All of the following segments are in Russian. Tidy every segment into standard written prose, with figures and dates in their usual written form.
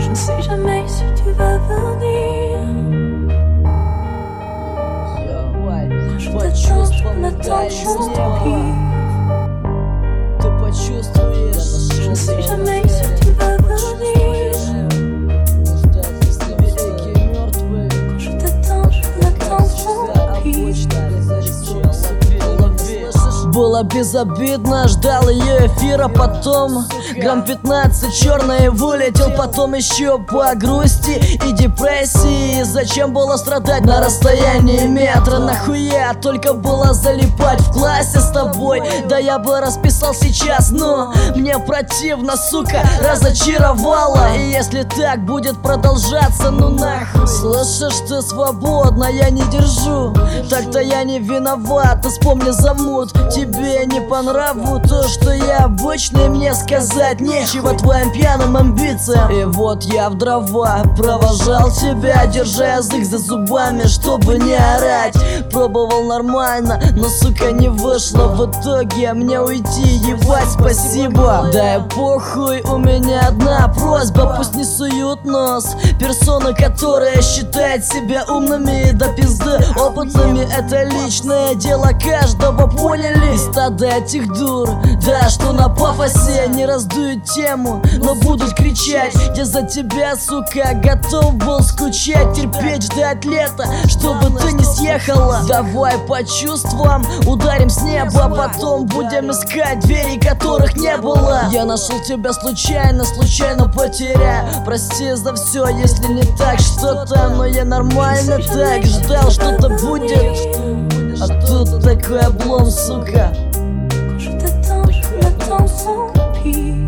Je ne sais jamais si tu vas venir. Je t'attends, je peux m'attendre au pire. Je ne sais jamais si tu vas venir. Quand je t'attends, je peux m'attendre au pire. Было безобидно, ждал ее эфира, потом грамм 15 черной вылетел, потом еще по грусти и депрессии. Зачем было страдать на расстоянии метра? Нахуя только было залипать в классе с тобой? Да я бы расписал сейчас, но мне противно, сука, разочаровала. И если так будет продолжаться, ну нахуй. Слышишь, ты свободна, я не держу. Так-то я не виноват, ты вспомни замут. Тебе не по нраву то, что я обычный, мне сказать нечего твоим пьяным амбициям. И вот я в дрова провожал тебя, держа язык за зубами, чтобы не орать. Пробовал нормально, но, сука, не вышло. В итоге мне уйти, ебать, спасибо. Да и похуй, у меня одна просьба, пусть не суют нос персоны, которые считают себя умными до пизды опытными. Это личное дело каждого, поняли? Стадо этих дур, да, что на пафосе не раздуют тему, но будут кричать: я за тебя, сука, готов был скучать, терпеть, ждать лета, чтобы ты не съехала. Давай по чувствам ударим с неба, потом будем искать двери, которых не было. Я нашел тебя случайно, случайно потерял. Прости за все, если не так что-то, но я нормально так ждал, что-то будет. А тут такой облом, сука. Je t'attends, je peux m'attendre au pire.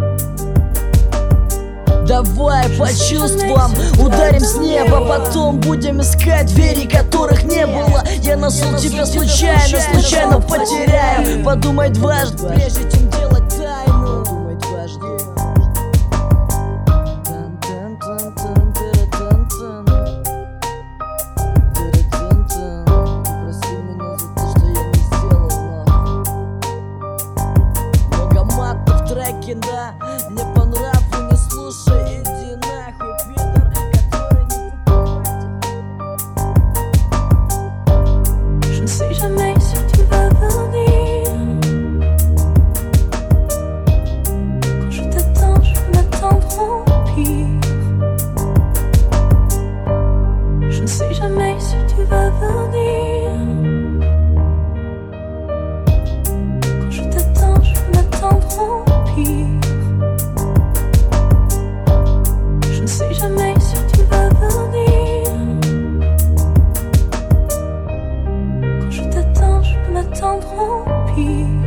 Давай по чувствам ударим с неба, потом будем искать двери, которых не было. Я нашел тебя случайно, случайно потеряю. Подумай дважды, прежде чем делать тайну. Думай дважды. Да, не по нраву, не слушай, иди нахуй, пидор, который не... Je ne sais jamais si tu vas venir. Quand je t'attends, je peux m'attendre au pire. Je ne sais jamais si tu vas venir. Quand je t'attends, je peux m'attendre au pire. Je ne sais jamais si tu vas venir. Quand je t'attends, je peux m'attendre au pire.